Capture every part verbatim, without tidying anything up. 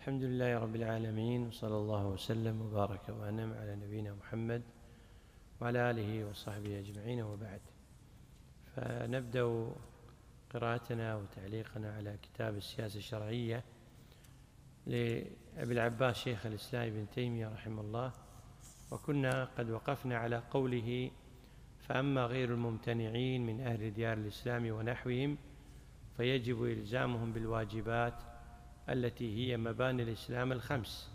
الحمد لله رب العالمين، وصلى الله وسلم وبارك وأنعم على نبينا محمد وعلى آله وصحبه أجمعين، وبعد. فنبدأ قراءتنا وتعليقنا على كتاب السياسة الشرعية لأبي العباس شيخ الإسلام ابن تيمية رحمه الله، وكنا قد وقفنا على قوله: فأما غير الممتنعين من أهل ديار الإسلام ونحوهم فيجب إلزامهم بالواجبات التي هي مباني الإسلام الخمس.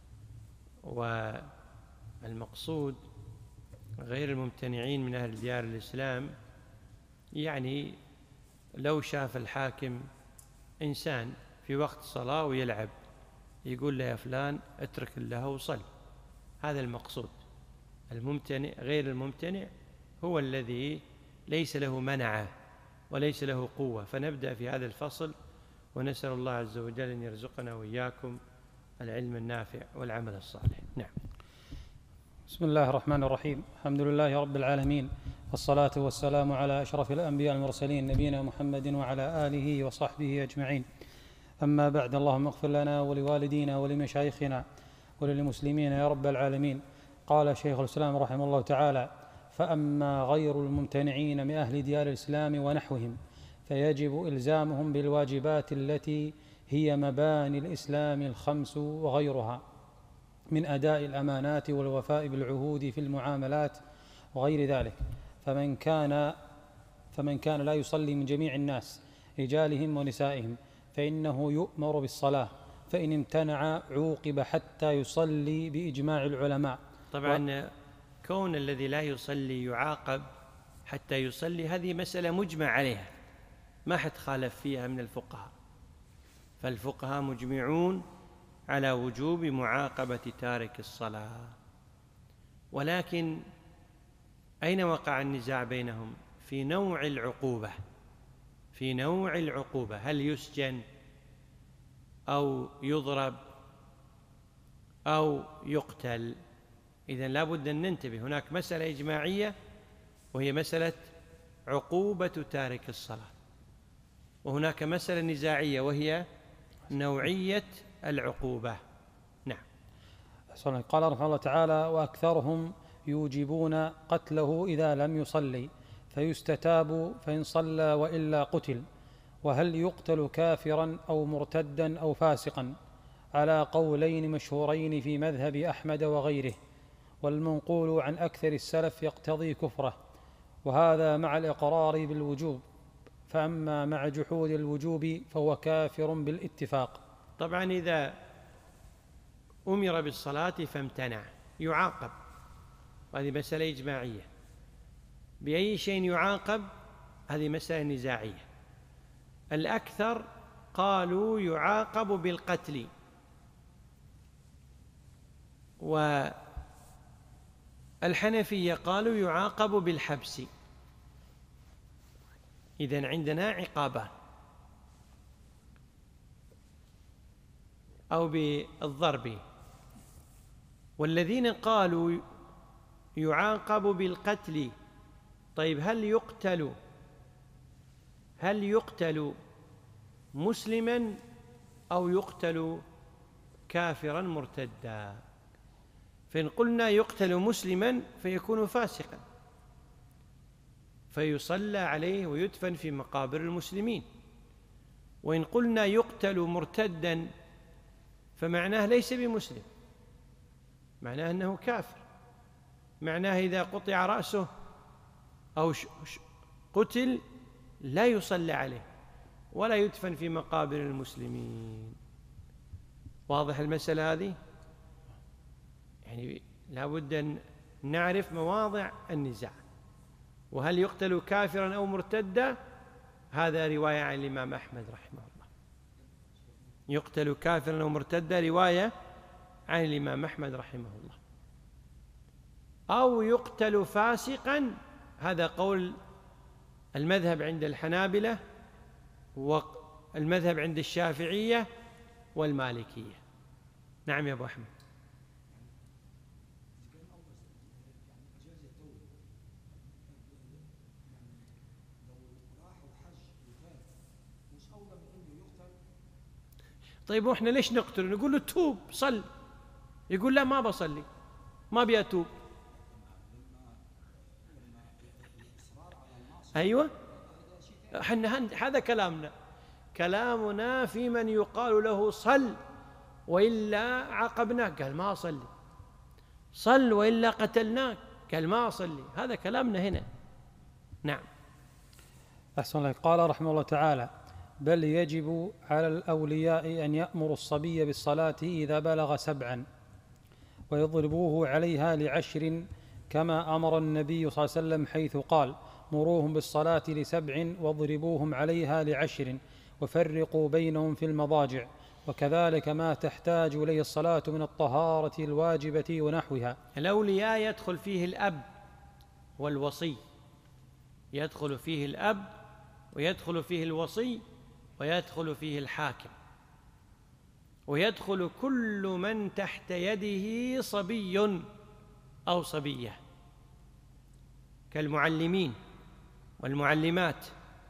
والمقصود غير الممتنعين من أهل ديار الإسلام، يعني لو شاف الحاكم إنسان في وقت صلاة ويلعب، يقول له: يا فلان اترك الله وصل. هذا المقصود. الممتنع غير الممتنع هو الذي ليس له منعة وليس له قوة. فنبدأ في هذا الفصل، ونسأل الله عز وجل أن يرزقنا وإياكم العلم النافع والعمل الصالح. نعم. بسم الله الرحمن الرحيم. الحمد لله رب العالمين، والصلاة والسلام على أشرف الأنبياء المرسلين نبينا محمد وعلى آله وصحبه أجمعين. أما بعد، اللهم اغفر لنا ولوالدينا ولمشايخنا وللمسلمين يا رب العالمين. قال شيخ الإسلام رحمه الله تعالى: فأما غير الممتنعين من أهل ديار الإسلام ونحوهم فيجب إلزامهم بالواجبات التي هي مباني الإسلام الخمس وغيرها من أداء الأمانات والوفاء بالعهود في المعاملات وغير ذلك. فمن كان فمن كان لا يصلي من جميع الناس رجالهم ونسائهم فإنه يؤمر بالصلاة، فإن امتنع عوقب حتى يصلي بإجماع العلماء. طبعا و... كون الذي لا يصلي يعاقب حتى يصلي، هذه مسألة مجمع عليها، ما حد خالف فيها من الفقهاء. فالفقهاء مجمعون على وجوب معاقبة تارك الصلاة. ولكن أين وقع النزاع بينهم؟ في نوع العقوبة. في نوع العقوبة، هل يسجن أو يضرب أو يقتل؟ إذن لا بد أن ننتبه. هناك مسألة إجماعية وهي مسألة عقوبة تارك الصلاة، وهناك مسألة نزاعية وهي نوعية العقوبة. نعم. قال رحمه الله تعالى: وأكثرهم يوجبون قتله إذا لم يصلي فيستتاب فإن صلى وإلا قتل. وهل يقتل كافرا أو مرتدا أو فاسقا؟ على قولين مشهورين في مذهب أحمد وغيره، والمنقول عن أكثر السلف يقتضي كفره، وهذا مع الإقرار بالوجوب. فأما مع جحود الوجوب فهو كافر بالاتفاق. طبعا إذا أمر بالصلاة فامتنع يعاقب، هذه مسألة إجماعية. بأي شيء يعاقب؟ هذه مسألة نزاعية. الأكثر قالوا يعاقب بالقتل، والحنفية قالوا يعاقب بالحبس. إذن عندنا عقابان: أو بالضرب. والذين قالوا يعاقب بالقتل، طيب هل يقتل هل يقتل مسلما أو يقتل كافرا مرتدا؟ فإن قلنا يقتل مسلما فيكون فاسقا، فيصلى عليه ويدفن في مقابر المسلمين. وإن قلنا يقتل مرتدا فمعناه ليس بمسلم، معناه أنه كافر. معناه إذا قطع رأسه أو قتل لا يصلى عليه ولا يدفن في مقابر المسلمين. واضح المسألة هذه؟ يعني لا بد أن نعرف مواضع النزاع. وهل يقتل كافرا أو مرتدا؟ هذا رواية عن الإمام أحمد رحمه الله. يقتل كافرا أو مرتدا رواية عن الإمام أحمد رحمه الله. أو يقتل فاسقا، هذا قول المذهب عند الحنابلة والمذهب عند الشافعية والمالكية. نعم يا أبو أحمد. طيب وإحنا ليش نقتل؟ نقول له توب صل. يقول لا ما بصلي، ما أبي أتوب. أيوة، هذا كلامنا. كلامنا في من يقال له صل وإلا عاقبناك، قال ما أصلي. صل وإلا قتلناك، قال ما أصلي. هذا كلامنا هنا. نعم. أحسن الله. قال رحمه الله تعالى: بل يجب على الأولياء أن يأمروا الصبي بالصلاة إذا بلغ سبعا ويضربوه عليها لعشر، كما أمر النبي صلى الله عليه وسلم حيث قال: مروهم بالصلاة لسبع واضربوهم عليها لعشر وفرقوا بينهم في المضاجع، وكذلك ما تحتاج إليه الصلاة من الطهارة الواجبة ونحوها. الأولياء يدخل فيه الأب والوصي، يدخل فيه الأب ويدخل فيه الوصي ويدخل فيه الحاكم، ويدخل كل من تحت يده صبي أو صبية، كالمعلمين والمعلمات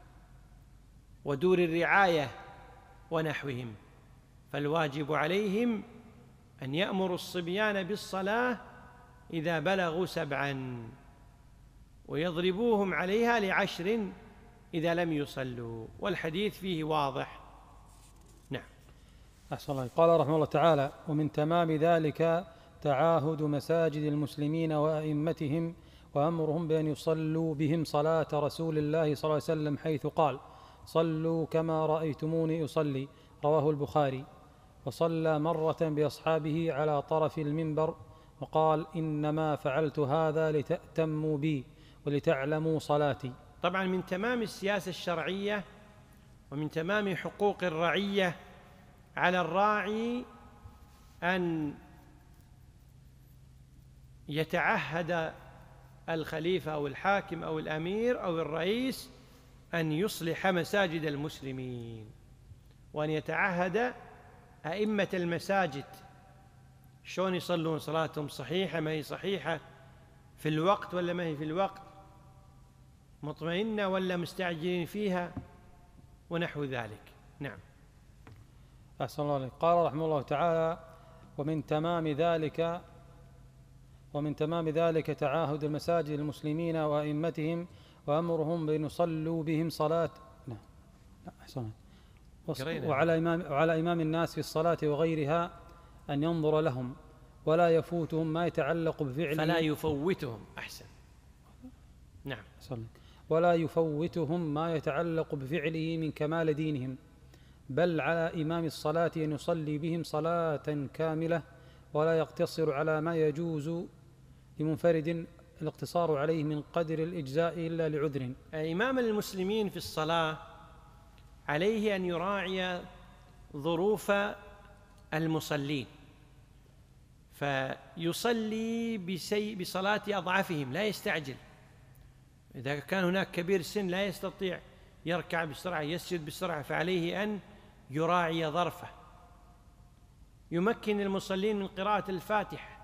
ودور الرعاية ونحوهم. فالواجب عليهم أن يأمروا الصبيان بالصلاة إذا بلغوا سبعا ويضربوهم عليها لعشر إذا لم يصلوا، والحديث فيه واضح. نعم. أحسن الله. قال رحمه الله تعالى: ومن تمام ذلك تعاهد مساجد المسلمين وأئمتهم وأمرهم بأن يصلوا بهم صلاة رسول الله صلى الله عليه وسلم حيث قال: صلوا كما رأيتموني أصلي، رواه البخاري. وصلى مرة بأصحابه على طرف المنبر وقال: إنما فعلت هذا لتأتموا بي ولتعلموا صلاتي. طبعا من تمام السياسة الشرعية ومن تمام حقوق الرعية على الراعي أن يتعهد الخليفة أو الحاكم أو الأمير أو الرئيس أن يصلح مساجد المسلمين، وأن يتعهد أئمة المساجد شلون يصلون صلاتهم صحيحة ما هي صحيحة، في الوقت ولا ما هي في الوقت، مطمئنة ولا مستعجلين فيها، ونحو ذلك. نعم. أحسن الله عليك. قال رحمه الله تعالى: ومن تمام ذلك ومن تمام ذلك تعاهد المساجد المسلمين وأئمتهم وأمرهم بأن يصلوا بهم صلاة. نعم. أحسن. وعلى إمام وعلى إمام الناس في الصلاة وغيرها أن ينظر لهم ولا يفوتهم ما يتعلق بفعله، فلا يفوتهم. أحسن. نعم. أحسن. ولا يفوتهم ما يتعلق بفعله من كمال دينهم، بل على إمام الصلاة أن يصلي بهم صلاة كاملة ولا يقتصر على ما يجوز لمنفرد الاقتصار عليه من قدر الإجزاء إلا لعذر. إمام المسلمين في الصلاة عليه أن يراعي ظروف المصلين، فيصلي بسي بصلاة أضعافهم، لا يستعجل. إذا كان هناك كبير سن لا يستطيع يركع بسرعة يسجد بسرعة، فعليه أن يراعي ظرفه. يمكن المصلين من قراءة الفاتحة،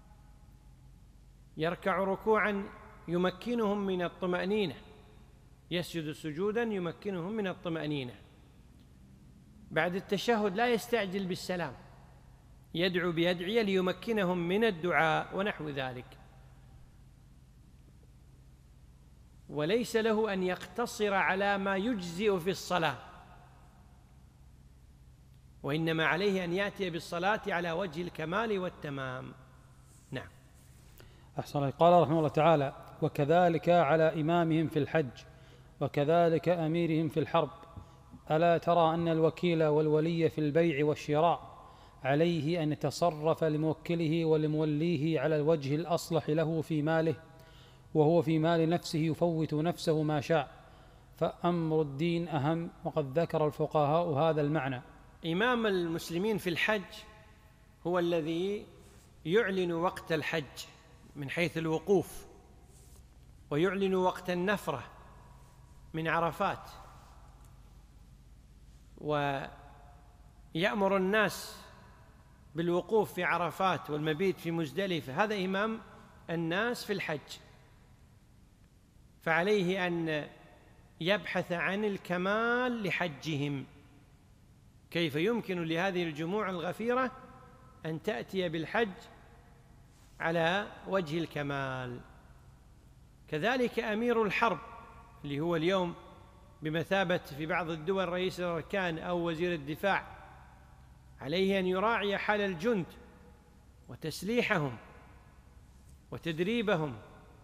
يركع ركوعا يمكنهم من الطمأنينة، يسجد سجودا يمكنهم من الطمأنينة. بعد التشهد لا يستعجل بالسلام، يدعو بأدعية ليمكنهم من الدعاء ونحو ذلك. وليس له أن يقتصر على ما يجزئ في الصلاة، وإنما عليه أن يأتي بالصلاة على وجه الكمال والتمام. نعم. أحسن. قال رحمه الله تعالى: وكذلك على إمامهم في الحج وكذلك أميرهم في الحرب. ألا ترى أن الوكيل والولي في البيع والشراء عليه أن يتصرف لموكله ولموليه على الوجه الأصلح له في ماله، وهو في مال نفسه يفوت نفسه ما شاء، فأمر الدين أهم، وقد ذكر الفقهاء هذا المعنى. إمام المسلمين في الحج هو الذي يعلن وقت الحج من حيث الوقوف، ويعلن وقت النفرة من عرفات، ويأمر الناس بالوقوف في عرفات والمبيت في مزدلفة. هذا إمام الناس في الحج، فعليه أن يبحث عن الكمال لحجهم، كيف يمكن لهذه الجموع الغفيرة أن تأتي بالحج على وجه الكمال؟ كذلك أمير الحرب اللي هو اليوم بمثابة في بعض الدول رئيس الأركان أو وزير الدفاع، عليه أن يراعي حال الجند وتسليحهم وتدريبهم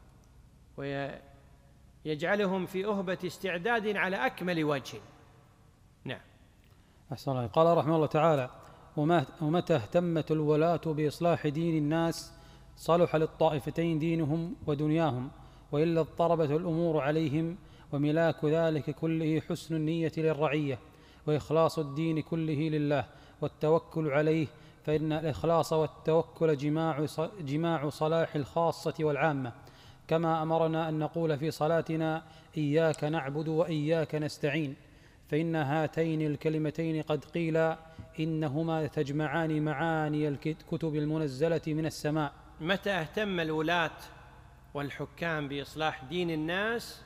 ويجعلهم في أهبة استعداد على أكمل وجه. نعم. أحسن الله. قال رحمه الله تعالى: ومتى اهتمت الولاة بإصلاح دين الناس صلح للطائفتين دينهم ودنياهم، وإلا اضطربت الأمور عليهم، وملاك ذلك كله حسن النية للرعية وإخلاص الدين كله لله والتوكل عليه، فإن الإخلاص والتوكل جماع جماع صلاح الخاصة والعامة، كما أمرنا أن نقول في صلاتنا: إياك نعبد وإياك نستعين، فإن هاتين الكلمتين قد قيل إنهما تجمعان معاني الكتب المنزلة من السماء. متى اهتم الولاة والحكام بإصلاح دين الناس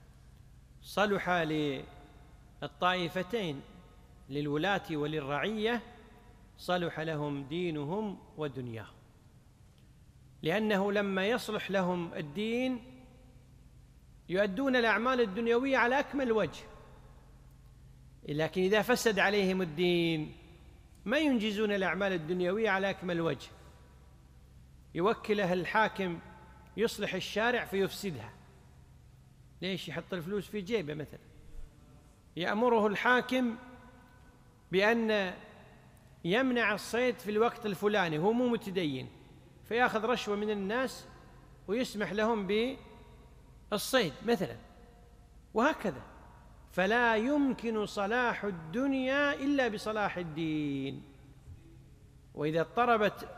صلح للطائفتين، للولاة وللرعية، صلح لهم دينهم ودنياهم، لأنه لما يصلح لهم الدين يؤدون الأعمال الدنيوية على أكمل وجه، لكن إذا فسد عليهم الدين ما ينجزون الأعمال الدنيوية على أكمل وجه. يوكله الحاكم يصلح الشارع فيفسدها، ليش؟ يحط الفلوس في جيبه مثلا. يأمره الحاكم بأن يمنع الصيد في الوقت الفلاني، هو مو متدين، فيأخذ رشوة من الناس ويسمح لهم بالصيد مثلا، وهكذا. فلا يمكن صلاح الدنيا إلا بصلاح الدين. وإذا اضطربت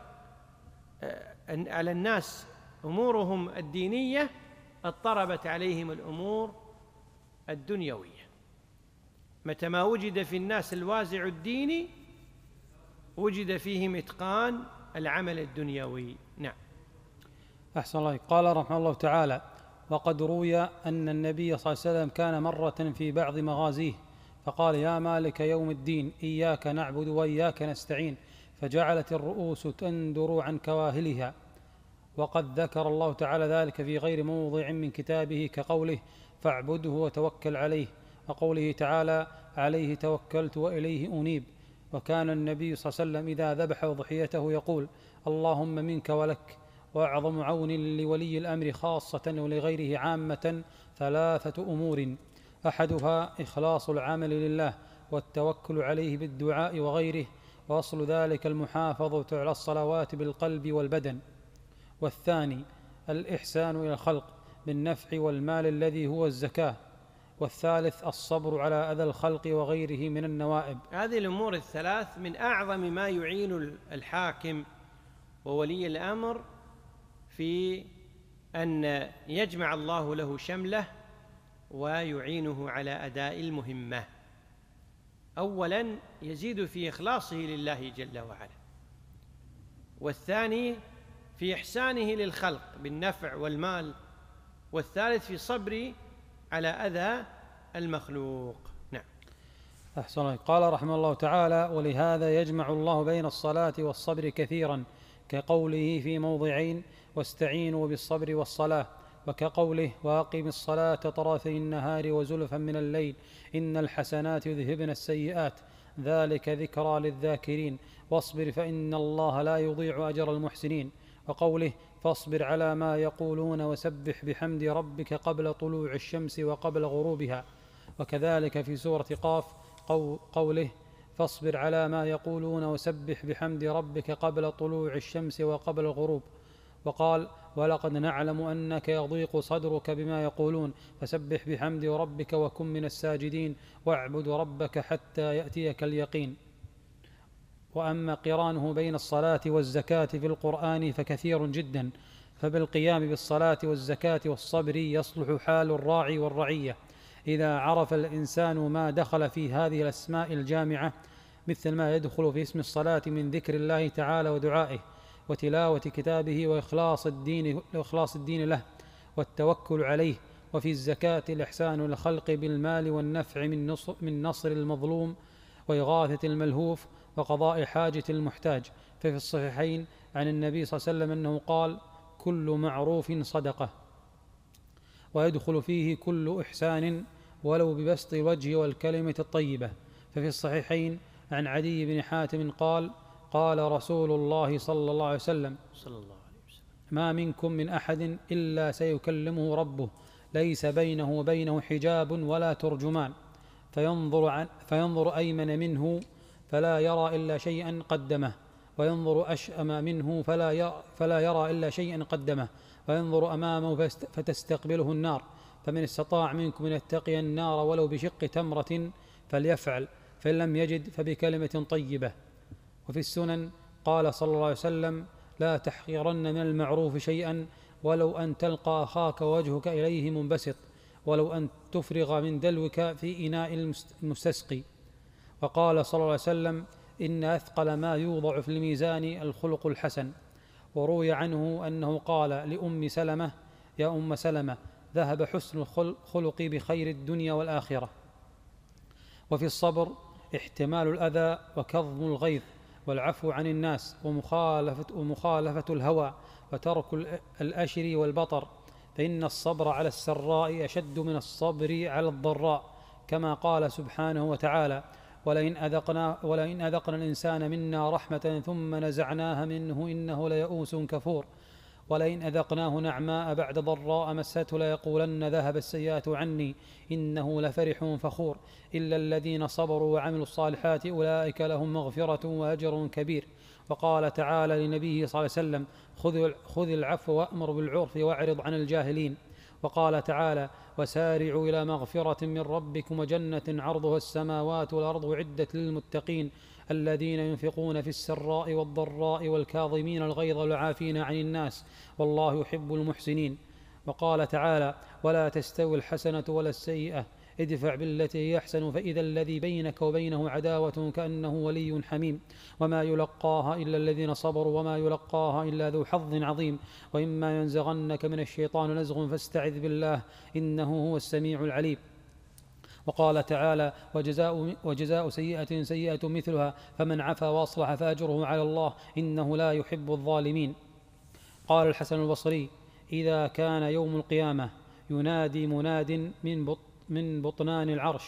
على الناس أمورهم الدينية اضطربت عليهم الأمور الدنيوية. متى ما وجد في الناس الوازع الديني وجد فيهم إتقان العمل الدنيوي. نعم. أحسن الله. قال رحمه الله تعالى: وقد روي أن النبي صلى الله عليه وسلم كان مرة في بعض مغازيه فقال: يا مالك يوم الدين إياك نعبد وإياك نستعين، فجعلت الرؤوس تندر عن كواهلها. وقد ذكر الله تعالى ذلك في غير موضع من كتابه، كقوله: فاعبده وتوكل عليه، وقوله تعالى: عليه توكلت وإليه أنيب. وكان النبي صلى الله عليه وسلم إذا ذبح ضحيته يقول: اللهم منك ولك. وأعظم عون لولي الأمر خاصة ولغيره عامة ثلاثة أمور: أحدها إخلاص العمل لله والتوكل عليه بالدعاء وغيره، وأصل ذلك المحافظة على الصلوات بالقلب والبدن. والثاني الإحسان إلى الخلق بالنفع والمال الذي هو الزكاة. والثالث الصبر على أذى الخلق وغيره من النوائب. هذه الأمور الثلاث من أعظم ما يعين الحاكم وولي الأمر في أن يجمع الله له شمله ويعينه على أداء المهمة. أولاً يزيد في إخلاصه لله جل وعلا، والثاني في إحسانه للخلق بالنفع والمال، والثالث في صبر على أذى المخلوق. نعم. أحسن الله. قال رحمه الله تعالى: ولهذا يجمع الله بين الصلاة والصبر كثيرا، كقوله في موضعين: واستعينوا بالصبر والصلاة، وكقوله: وأقم الصلاة طرفي النهار وزلفا من الليل إن الحسنات يذهبن السيئات ذلك ذكرى للذاكرين، واصبر فإن الله لا يضيع أجر المحسنين. وقوله: فاصبر على ما يقولون وسبح بحمد ربك قبل طلوع الشمس وقبل غروبها. وكذلك في سورة قاف قوله: فاصبر على ما يقولون وسبح بحمد ربك قبل طلوع الشمس وقبل الغروب. وقال: ولقد نعلم أنك يضيق صدرك بما يقولون فسبح بحمد ربك وكن من الساجدين واعبد ربك حتى يأتيك اليقين. وأما قرانه بين الصلاة والزكاة في القرآن فكثير جدا، فبالقيام بالصلاة والزكاة والصبر يصلح حال الراعي والرعية إذا عرف الإنسان ما دخل في هذه الأسماء الجامعة، مثل ما يدخل في اسم الصلاة من ذكر الله تعالى ودعائه وتلاوة كتابه وإخلاص الدين, وإخلاص الدين له والتوكل عليه. وفي الزكاة الإحسان للخلق بالمال والنفع من نصر, من نصر المظلوم وإغاثة الملهوف وقضاء حاجة المحتاج. ففي الصحيحين عن النبي صلى الله عليه وسلم أنه قال: كل معروف صدقة، ويدخل فيه كل إحسان ولو ببسط الوجه والكلمة الطيبة. ففي الصحيحين عن عدي بن حاتم قال: قال رسول الله صلى الله عليه وسلم: صلى الله عليه وسلم: ما منكم من أحد إلا سيكلمه ربه، ليس بينه وبينه حجاب ولا ترجمان، فينظر, عن فينظر أيمن منه فلا يرى إلا شيئا قدمه، وينظر أشأم منه فلا يرى, فلا يرى إلا شيئا قدمه، وينظر أمامه فتستقبله النار. فمن استطاع منكم أن يتقي النار ولو بشق تمرة فليفعل، فإن لم يجد فبكلمة طيبة. وفي السنن قال صلى الله عليه وسلم: لا تحقرن من المعروف شيئا ولو أن تلقى أخاك وجهك إليه منبسط، ولو أن تفرغ من دلوك في إناء المستسقي. وقال صلى الله عليه وسلم: إن أثقل ما يوضع في الميزان الخلق الحسن. وروي عنه أنه قال لأم سلمة: يا أم سلمة، ذهب حسن الخلق بخير الدنيا والآخرة. وفي الصبر احتمال الأذى وكظم الغيظ والعفو عن الناس ومخالفة, ومخالفة الهوى وترك الأشر والبطر، فإن الصبر على السراء أشد من الصبر على الضراء، كما قال سبحانه وتعالى: ولئن أذقنا, ولئن أذقنا الإنسان منا رحمة ثم نزعناها منه إنه ليئوس كفور، ولئن أذقناه نعماء بعد ضراء مسته ليقولن ذهب السيئات عني إنه لفرح فخور، إلا الذين صبروا وعملوا الصالحات أولئك لهم مغفرة وأجر كبير. وقال تعالى لنبيه صلى الله عليه وسلم: خذ العفو وأمر بالعرف وأعرض عن الجاهلين. وقال تعالى: وسارعوا إلى مغفرة من ربكم وجنة عرضها السماوات والأرض أعدت للمتقين الذين ينفقون في السراء والضراء والكاظمين الغيظ والعافين عن الناس والله يحب المحسنين. وقال تعالى: ولا تستوي الحسنة ولا السيئة ادفع بالتي هي أحسن فإذا الذي بينك وبينه عداوة كأنه ولي حميم، وما يلقاها إلا الذين صبروا وما يلقاها إلا ذو حظ عظيم، وإما ينزغنك من الشيطان نزغ فاستعذ بالله إنه هو السميع العليم. وقال تعالى: وجزاء, وجزاء سيئة سيئة مثلها فمن عفا وأصلح فأجره على الله إنه لا يحب الظالمين. قال الحسن البصري: إذا كان يوم القيامة ينادي مناد من بط من بطنان العرش: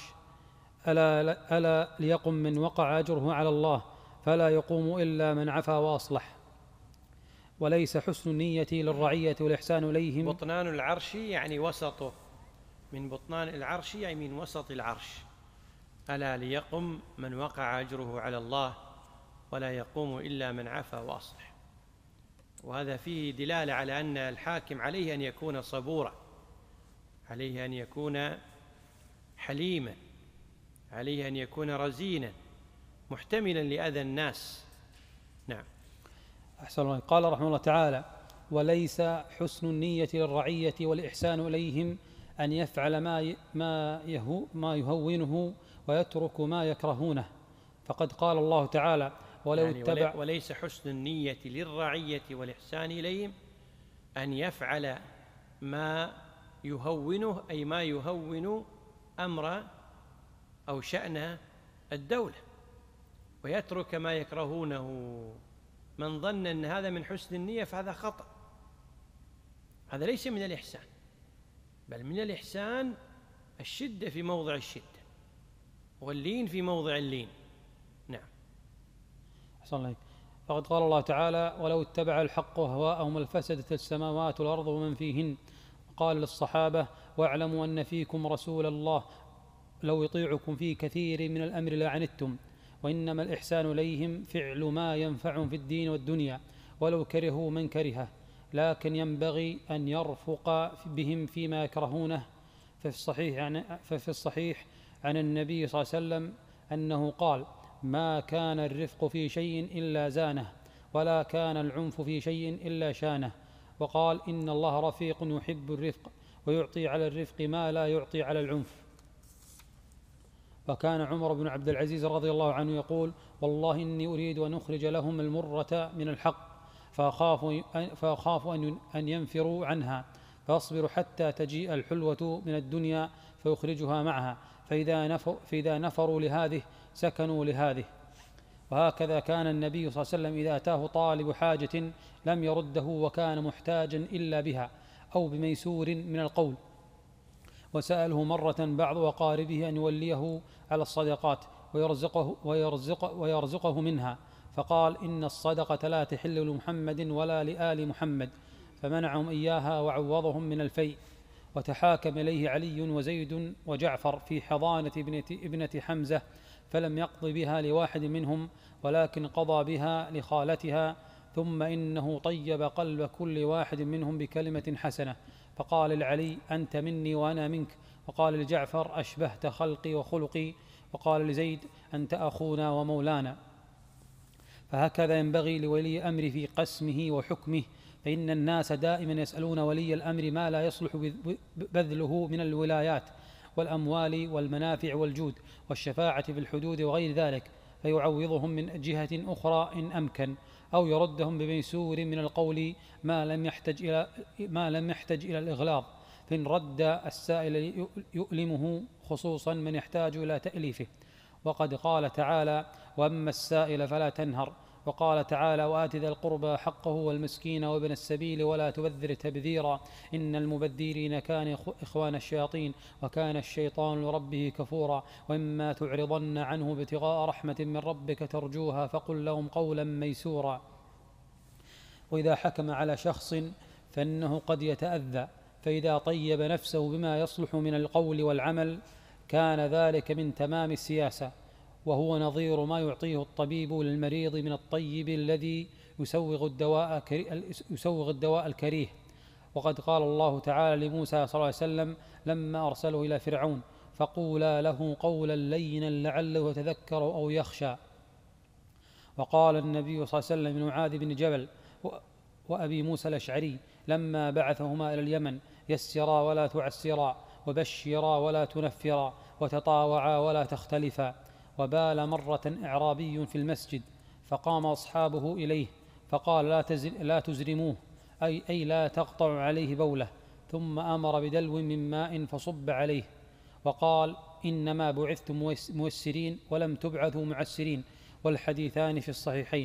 ألا, ألا ليقم من وقع أجره على الله، فلا يقوم إلا من عفا وأصلح. وليس حسن النية للرعية والإحسان إليهم. بطنان العرش يعني وسطه، من بطنان العرش يعني من وسط العرش. ألا ليقم من وقع أجره على الله ولا يقوم إلا من عفا وأصلح. وهذا فيه دلالة على أن الحاكم عليه أن يكون صبورا، عليه أن يكون حليما، عليه أن يكون رزينا محتملا لأذى الناس. نعم. أحسن الله. قال رحمه الله تعالى: وليس حسن النية للرعية والإحسان إليهم أن يفعل ما ما يهو ما يهونه ويترك ما يكرهونه، فقد قال الله تعالى: ولو يعني اتبع وليس حسن النية للرعية والإحسان إليهم أن يفعل ما يهونه، أي ما يهون أمر أو شأن الدولة، ويترك ما يكرهونه. من ظن أن هذا من حسن النية فهذا خطأ، هذا ليس من الإحسان، بل من الإحسان الشدة في موضع الشدة واللين في موضع اللين. نعم. أحسن الله. فقد قال الله تعالى: ولو اتبع الحق أهواءهم لفسدت السماوات والأرض ومن فيهن. وقال للصحابة: واعلموا أن فيكم رسول الله لو يطيعكم في كثير من الأمر لعنتم، وإنما الإحسان إليهم فعل ما ينفعهم في الدين والدنيا ولو كرهوا من كرهه، لكن ينبغي أن يرفق بهم فيما يكرهونه. ففي الصحيح عن, ففي الصحيح عن النبي صلى الله عليه وسلم أنه قال: ما كان الرفق في شيء إلا زانه، ولا كان العنف في شيء إلا شانه. وقال: إن الله رفيق يحب الرفق ويعطي على الرفق ما لا يعطي على العنف. وكان عمر بن عبد العزيز رضي الله عنه يقول: والله إني أريد أن أخرج لهم المرة من الحق، فأخاف, فأخاف أن ينفروا عنها، فأصبر حتى تجيء الحلوة من الدنيا فيخرجها معها، فإذا, نفر فإذا نفروا لهذه سكنوا لهذه. وهكذا كان النبي صلى الله عليه وسلم إذا أتاه طالب حاجة لم يرده وكان محتاجا إلا بها أو بميسور من القول. وسأله مرة بعض أقاربه أن يوليه على الصدقات ويرزقه, ويرزق ويرزقه منها، فقال: إن الصدقة لا تحل لمحمد ولا لآل محمد، فمنعهم إياها وعوضهم من الفيء. وتحاكم إليه علي وزيد وجعفر في حضانة ابنة, ابنة حمزة، فلم يقض بها لواحد منهم ولكن قضى بها لخالتها، ثم إنه طيب قلب كل واحد منهم بكلمة حسنة، فقال لعلي: أنت مني وأنا منك. وقال لجعفر: أشبهت خلقي وخلقي. وقال لزيد: أنت أخونا ومولانا. فهكذا ينبغي لولي الأمر في قسمه وحكمه، فإن الناس دائما يسألون ولي الأمر ما لا يصلح بذله من الولايات والأموال والمنافع والجود والشفاعة في الحدود وغير ذلك، فيعوضهم من جهة أخرى إن أمكن، أو يردهم بميسور من القول ما لم يحتج إلى, ما لم يحتج إلى الإغلاظ، فإن رد السائل يؤلمه، خصوصا من يحتاج إلى تأليفه. وقد قال تعالى: وأما السائل فلا تنهر. وقال تعالى: وآت ذا القربى حقه والمسكين وابن السبيل ولا تبذر تبذيرا إن المبذرين كانوا إخوان الشياطين وكان الشيطان لربه كفورا. وإما تعرضن عنه ابتغاء رحمة من ربك ترجوها فقل لهم قولا ميسورا. وإذا حكم على شخص فإنه قد يتأذى، فإذا طيب نفسه بما يصلح من القول والعمل كان ذلك من تمام السياسة، وهو نظير ما يعطيه الطبيب للمريض من الطيب الذي يسوغ الدواء, يسوغ الدواء الكريه. وقد قال الله تعالى لموسى صلى الله عليه وسلم لما أرسله إلى فرعون: فقولا له قولا لينا لعله يتذكر أو يخشى. وقال النبي صلى الله عليه وسلم لمعاذ بن جبل وأبي موسى الأشعري لما بعثهما إلى اليمن: يسرا ولا تعسرا، وبشرا ولا تنفرا، وتطاوعا ولا تختلفا. وبال مرة إعرابي في المسجد، فقام أصحابه إليه فقال: لا, لا تزرموه، أي, أي لا تقطع عليه بوله، ثم أمر بدلو من ماء فصب عليه، وقال: إنما بعثتم موسرين ولم تبعثوا معسرين، والحديثان في الصحيحين.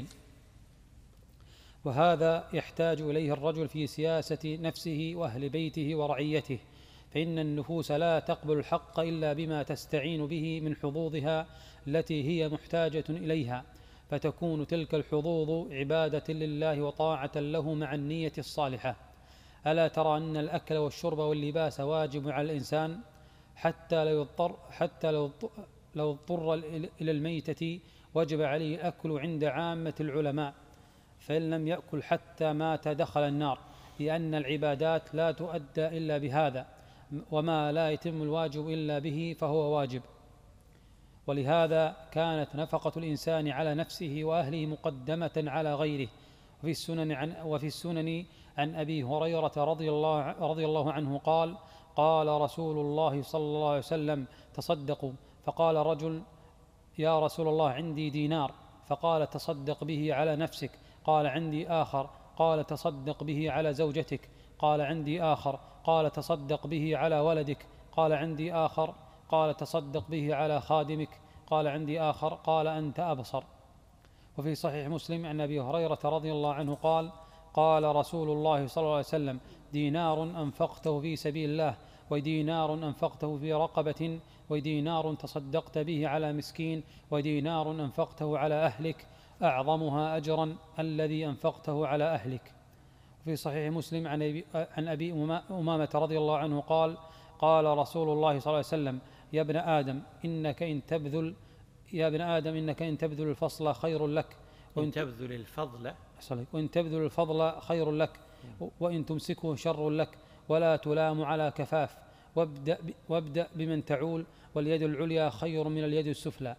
وهذا يحتاج إليه الرجل في سياسة نفسه وأهل بيته ورعيته، فإن النفوس لا تقبل الحق إلا بما تستعين به من حظوظها التي هي محتاجة إليها، فتكون تلك الحظوظ عبادة لله وطاعة له مع النية الصالحة. ألا ترى أن الأكل والشرب واللباس واجب على الإنسان حتى لو اضطر, حتى لو لو اضطر إلى الميتة وجب عليه الأكل عند عامة العلماء، فإن لم يأكل حتى مات دخل النار، لأن العبادات لا تؤدى إلا بهذا، وما لا يتم الواجب إلا به فهو واجب. ولهذا كانت نفقة الإنسان على نفسه وأهله مقدمة على غيره. وفي السنن عن, وفي السنن عن أبي هريرة رضي الله, رضي الله عنه قال: قال رسول الله صلى الله عليه وسلم: تصدقوا. فقال رجل: يا رسول الله عندي دينار. فقال: تصدق به على نفسك. قال: عندي آخر. قال: تصدق به على زوجتك. قال: عندي آخر. قال: تصدق به على ولدك. قال: عندي آخر. قال: تصدق به على خادمك. قال: عندي آخر. قال: أنت أبصر. وفي صحيح مسلم عن أبي هريرة رضي الله عنه قال: قال رسول الله صلى الله عليه وسلم: دينار أنفقته في سبيل الله، ودينار أنفقته في رقبة، ودينار تصدقت به على مسكين، ودينار أنفقته على أهلك، أعظمها أجرا الذي أنفقته على أهلك. وفي صحيح مسلم عن أبي, عن أبي أمامة رضي الله عنه قال: قال رسول الله صلى الله عليه وسلم: يا ابن آدم إنك إن تبذل يا ابن آدم إنك إن تبذل الفضل خير لك، وإن تبذل الفضل وإن تبذل الفضل خير لك، وإن تمسكه شر لك، ولا تلام على كفاف، وابدأ, وابدأ بمن تعول، واليد العليا خير من اليد السفلى.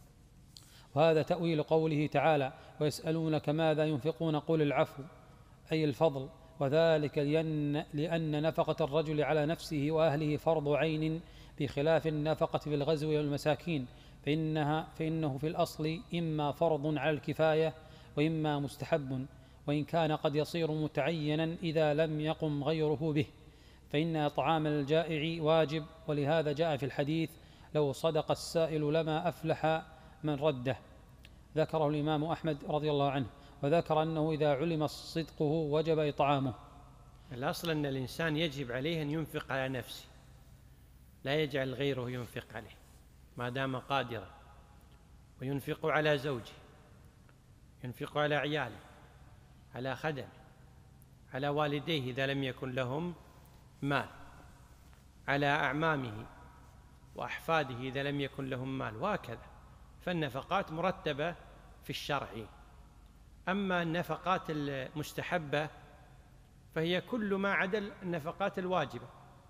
وهذا تأويل قوله تعالى: ويسألونك ماذا ينفقون قل العفو، أي الفضل. وذلك لأن, لأن نفقة الرجل على نفسه وأهله فرض عين، بخلاف النفقة في الغزو والمساكين، فإنها فإنه في الأصل إما فرض على الكفاية وإما مستحب، وإن كان قد يصير متعينا إذا لم يقم غيره به، فإن إطعام الجائع واجب. ولهذا جاء في الحديث: لو صدق السائل لما أفلح من رده. ذكره الإمام أحمد رضي الله عنه، وذكر أنه إذا علم صدقه وجب إطعامه. الأصل أن الإنسان يجب عليه أن ينفق على نفسه، لا يجعل غيره ينفق عليه ما دام قادرا، وينفق على زوجه، ينفق على عياله، على خدمه، على والديه إذا لم يكن لهم مال، على أعمامه وأحفاده إذا لم يكن لهم مال، وهكذا. فالنفقات مرتبة في الشرع. أما النفقات المستحبة فهي كل ما عدا النفقات الواجبة،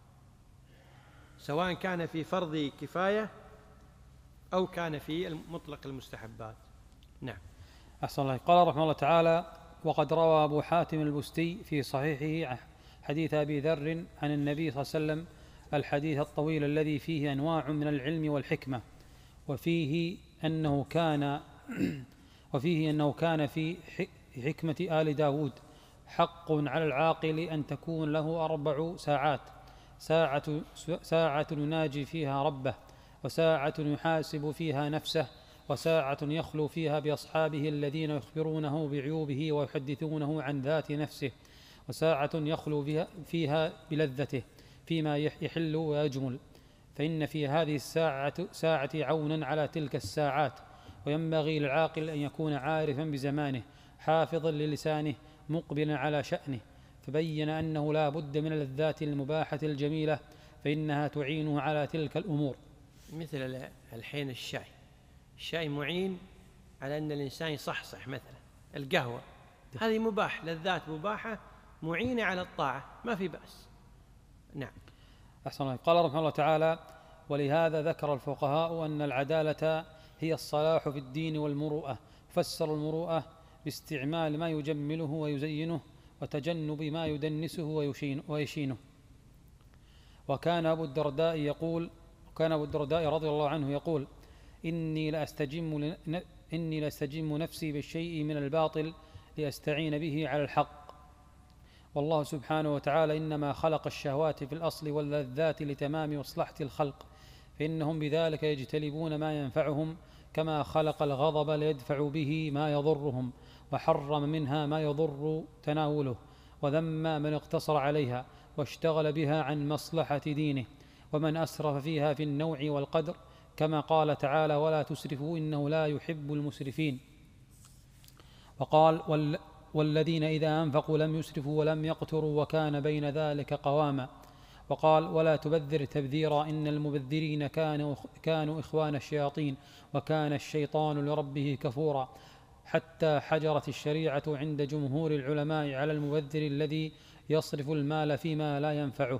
سواء كان في فرض كفاية أو كان في مطلق المستحبات. نعم. أحسن الله. قال رحمه الله تعالى: وقد روى أبو حاتم البستي في صحيحه حديث أبي ذر عن النبي صلى الله عليه وسلم الحديث الطويل الذي فيه أنواع من العلم والحكمة، وفيه أنه كان وفيه أنه كان في حكمة آل داود حق على العاقل أن تكون له أربع ساعات: ساعة, ساعة يناجي فيها ربه، وساعة يحاسب فيها نفسه، وساعة يخلو فيها بأصحابه الذين يخبرونه بعيوبه ويحدثونه عن ذات نفسه، وساعة يخلو فيها بلذته فيما يحل ويجمل. فإن في هذه الساعة ساعة عونا على تلك الساعات، وينبغي للعاقل أن يكون عارفا بزمانه حافظا للسانه مقبلا على شأنه، فبين أنه لا بد من اللذات المباحة الجميلة، فإنها تعينه على تلك الأمور. مثل الحين الشاي، الشاي معين على أن الإنسان يصحصح. مثلا القهوة هذه مباح، لذات مباحة معينة على الطاعة، ما في بأس. نعم. أحسن الله. قال رحمه الله تعالى: ولهذا ذكر الفقهاء أن العدالة هي الصلاح في الدين والمروءة، فسر المروءة باستعمال ما يجمله ويزينه، وتجنب ما يدنسه ويشينه. وكان أبو الدرداء يقول كان أبو الدرداء رضي الله عنه يقول: إني لأستجم, إني لأستجم نفسي بالشيء من الباطل لأستعين به على الحق. والله سبحانه وتعالى إنما خلق الشهوات في الأصل واللذات لتمام مصلحة الخلق، فإنهم بذلك يجتلبون ما ينفعهم، كما خلق الغضب ليدفع به ما يضرهم، وحرم منها ما يضر تناوله، وذم من اقتصر عليها واشتغل بها عن مصلحة دينه، ومن أسرف فيها في النوع والقدر، كما قال تعالى: ولا تسرفوا إنه لا يحب المسرفين. وقال: والذين إذا أنفقوا لم يسرفوا ولم يقتروا وكان بين ذلك قواما. وقال: ولا تبذر تبذيرا إن المبذرين كانوا, كانوا إخوان الشياطين وكان الشيطان لربه كفورا. حتى حجرت الشريعة عند جمهور العلماء على المبذر الذي يصرف المال فيما لا ينفعه.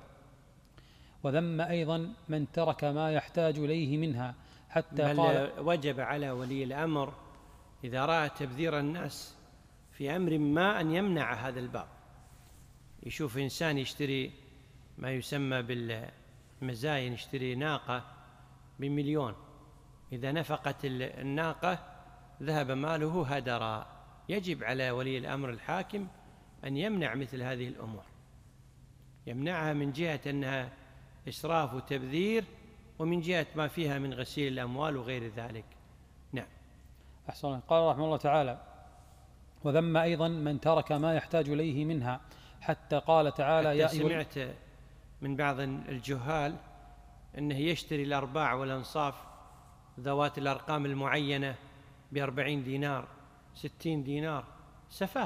وذم أيضا من ترك ما يحتاج إليه منها، حتى قال: وجب على ولي الأمر إذا رأى تبذير الناس في أمر ما أن يمنع هذا الباب. يشوف إنسان يشتري ما يسمى بالمزاين، يشتري ناقة بمليون، إذا نفقت الناقة ذهب ماله هدرا. يجب على ولي الأمر الحاكم أن يمنع مثل هذه الأمور، يمنعها من جهة أنها إسراف وتبذير، ومن جهة ما فيها من غسيل الأموال وغير ذلك. نعم. أحسن. قال رحمه الله تعالى: وذم أيضا من ترك ما يحتاج إليه منها، حتى قال تعالى: يا سمعت من بعض الجهال أنه يشتري الأرباع والأنصاف ذوات الأرقام المعينة بأربعين دينار ستين دينار. سفاه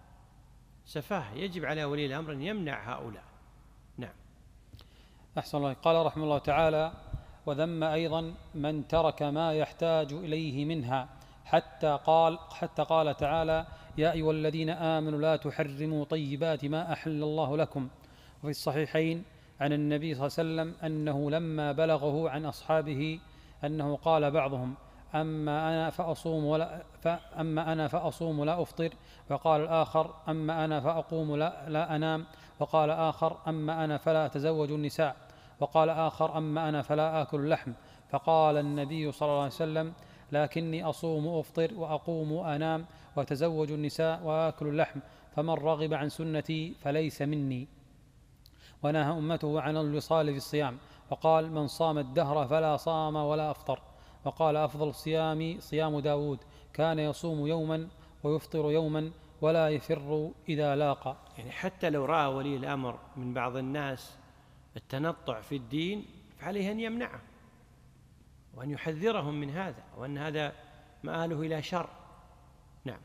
سفاه. يجب على ولي الأمر أن يمنع هؤلاء. نعم. أحسن الله. قال رحمه الله تعالى: وذم أيضا من ترك ما يحتاج إليه منها، حتى قال حتى قال تعالى: يا أيها الذين آمنوا لا تحرموا طيبات ما أحل الله لكم. وفي الصحيحين عن النبي صلى الله عليه وسلم أنه لما بلغه عن أصحابه أنه قال بعضهم: أما أنا فأصوم ولا فأما أنا فأصوم ولا أفطر، وقال الآخر: أما أنا فأقوم لا, لا أنام، وقال آخر: أما أنا فلا أتزوج النساء، وقال آخر: أما أنا فلا آكل اللحم. فقال النبي صلى الله عليه وسلم: لكني أصوم وأفطر وأقوم وأنام وأتزوج النساء وآكل اللحم، فمن رغب عن سنتي فليس مني. ونهى أمته عن الوصال في الصيام، وقال من صام الدهر فلا صام ولا أفطر. وقال أفضل الصيام صيام داود كان يصوم يوما ويفطر يوما ولا يفر إذا لاقى. يعني حتى لو رأى ولي الأمر من بعض الناس التنطع في الدين فعليه أن يمنعه وأن يحذرهم من هذا، وأن هذا مآله إلى شر. نعم.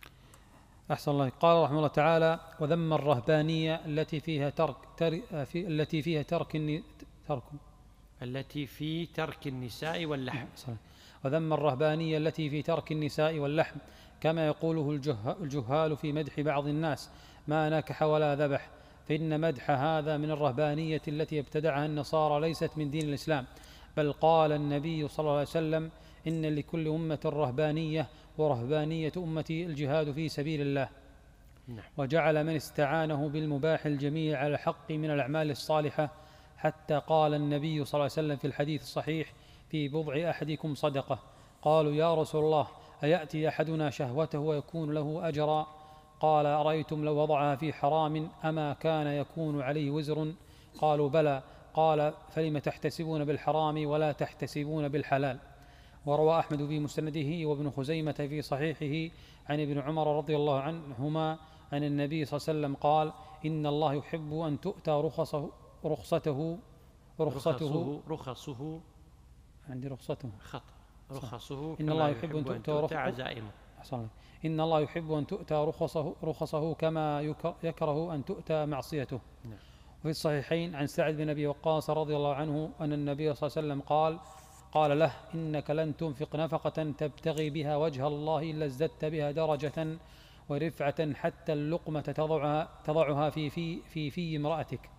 أحسن الله. قال رحمه الله تعالى: وذم الرهبانية التي فيها ترك تر في التي فيها ترك الن... ترك التي في ترك النساء واللحم. وذم الرهبانية التي في ترك النساء واللحم، كما يقوله الجه... الجهال في مدح بعض الناس: ما نكح ولا ذبح، فإن مدح هذا من الرهبانية التي ابتدعها النصارى، ليست من دين الإسلام. بل قال النبي صلى الله عليه وسلم: إن لكل أمة رهبانية، ورهبانية أمتي الجهاد في سبيل الله. نعم. وجعل من استعانه بالمباح الجميع على الحق من الأعمال الصالحة، حتى قال النبي صلى الله عليه وسلم في الحديث الصحيح: في بضع أحدكم صدقة. قالوا: يا رسول الله، أيأتي أحدنا شهوته ويكون له أجرا؟ قال: أرأيتم لو وضعها في حرام أما كان يكون عليه وزر؟ قالوا: بلى. قال: فلم تحتسبون بالحرام ولا تحتسبون بالحلال؟ وروى أحمد في مسنده وابن خزيمة في صحيحه عن ابن عمر رضي الله عنهما عن النبي صلى الله عليه وسلم قال: إن الله يحب أن تؤتى رخصه رخصته رخصته رخصه عندي رخصته خطأ رخصه إن الله يحب أن تؤتى عزائمه. إن الله يحب أن تؤتى رخصه رخصه كما يكره أن تؤتى معصيته. نعم. وفي الصحيحين عن سعد بن أبي وقاص رضي الله عنه أن النبي صلى الله عليه وسلم قال قال له: إنك لن تنفق نفقة تبتغي بها وجه الله إلا ازددت بها درجة ورفعة، حتى اللقمة تضعها, تضعها في, في, في في امرأتك.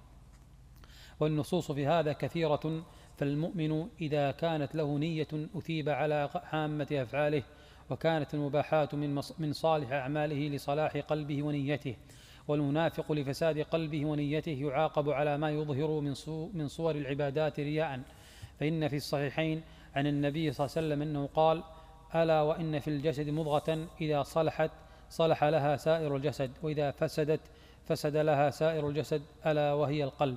والنصوص في هذا كثيرة، فالمؤمن إذا كانت له نية أثيب على عامة أفعاله، وكانت المباحات من, من صالح أعماله لصلاح قلبه ونيته، والمنافق لفساد قلبه ونيته يعاقب على ما يظهر من, من صور العبادات رياء. فإن في الصحيحين عن النبي صلى الله عليه وسلم أنه قال: ألا وإن في الجسد مضغة إذا صلحت صلح لها سائر الجسد، وإذا فسدت فسد لها سائر الجسد، ألا وهي القلب.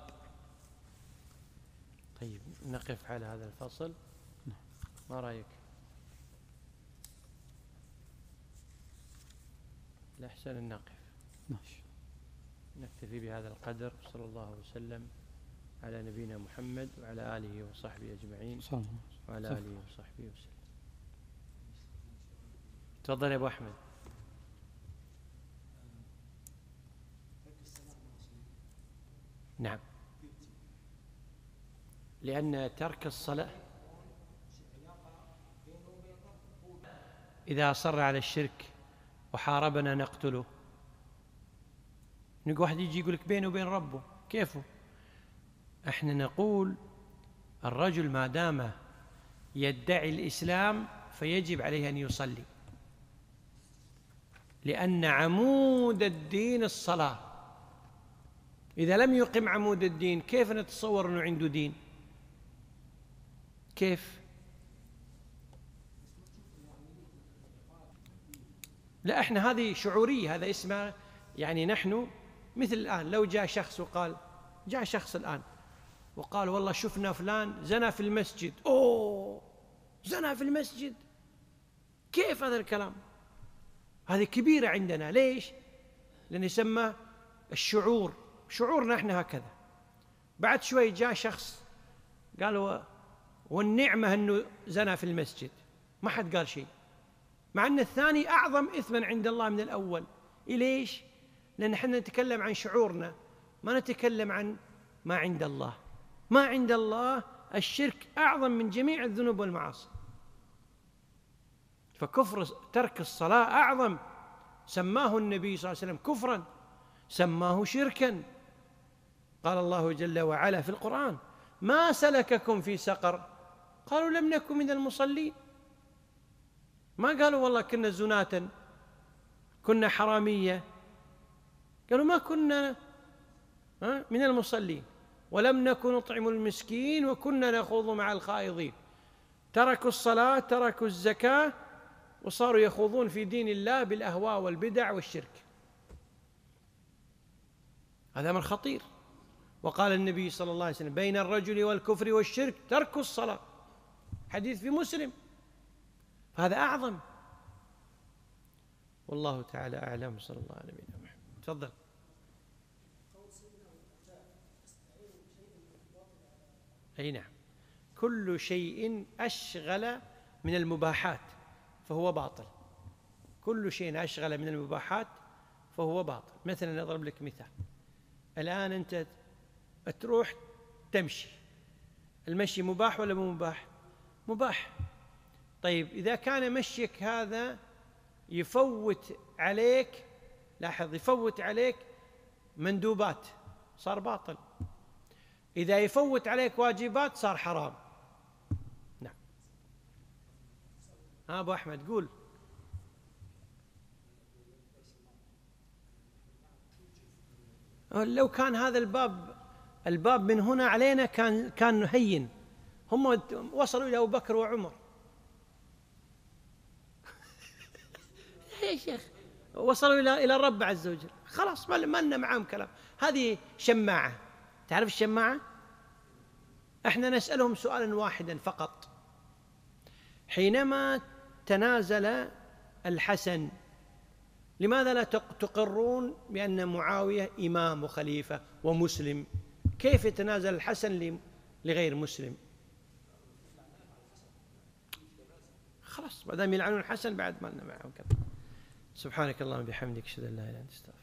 طيب، نقف على هذا الفصل. ما رأيك؟ الأحسن أن نقف. ماشي. نكتفي بهذا القدر. صلى الله وسلم على نبينا محمد وعلى آله وصحبه أجمعين. وعلى آله وصحبه وسلم. تفضل يا أبو أحمد. نعم، لأن ترك الصلاة إذا أصر على الشرك وحاربنا نقتله. نقول واحد يجي يقول لك بينه وبين ربه، كيفه؟ احنا نقول الرجل ما دام يدعي الإسلام فيجب عليه أن يصلي، لأن عمود الدين الصلاة. إذا لم يقم عمود الدين كيف نتصور أنه عنده دين؟ كيف؟ لا، احنا هذه شعورية، هذا اسمه يعني نحن مثل الآن لو جاء شخص وقال جاء شخص الآن وقال والله شفنا فلان زنا في المسجد. أوه، زنا في المسجد، كيف هذا الكلام؟ هذه كبيرة عندنا. ليش؟ لأن يسمى الشعور، شعورنا احنا هكذا. بعد شوي جاء شخص قالوا والنعمة أنه زنا في المسجد، ما حد قال شيء، مع أن الثاني أعظم إثما عند الله من الأول. ليش؟ لأن احنا نتكلم عن شعورنا، ما نتكلم عن ما عند الله. ما عند الله الشرك أعظم من جميع الذنوب والمعاصي. فكفر ترك الصلاة أعظم، سماه النبي صلى الله عليه وسلم كفرا، سماه شركا. قال الله جل وعلا في القرآن: ما سلككم في سقر؟ قالوا لم نكن من المصلين. ما قالوا والله كنا زناة، كنا حرامية، قالوا ما كنا من المصلين، ولم نكن نطعم المسكين، وكنا نخوض مع الخائضين. تركوا الصلاة، تركوا الزكاة، وصاروا يخوضون في دين الله بالأهواء والبدع والشرك. هذا أمر خطير. وقال النبي صلى الله عليه وسلم بين الرجل والكفر والشرك ترك الصلاة، حديث في مسلم، فهذا أعظم. والله تعالى أعلم، صلى الله عليه وسلم. تفضل. أي نعم، كل شيء أشغل من المباحات فهو باطل، كل شيء أشغل من المباحات فهو باطل. مثلا أضرب لك مثال، الآن أنت تروح تمشي، المشي مباح ولا مو مباح؟ مباح. طيب إذا كان مشيك هذا يفوت عليك، لاحظ، يفوت عليك مندوبات صار باطل، إذا يفوت عليك واجبات صار حرام. نعم. ها أبو أحمد قول. لو كان هذا الباب الباب من هنا علينا كان كان هين، هم وصلوا إلى أبو بكر وعمر. يا شيخ وصلوا إلى إلى الرب عز وجل، خلاص ما لنا معهم كلام. هذه شماعة، تعرف الشماعة؟ احنا نسألهم سؤالا واحدا فقط، حينما تنازل الحسن لماذا لا تقرون بأن معاوية إمام وخليفة ومسلم؟ كيف يتنازل الحسن لغير مسلم؟ خلاص ما دام يلعنون الحسن بعد ما لنا معهم كلام. سبحانك اللهم وبحمدك، اشهد ان لا اله الا انت، استغفرك.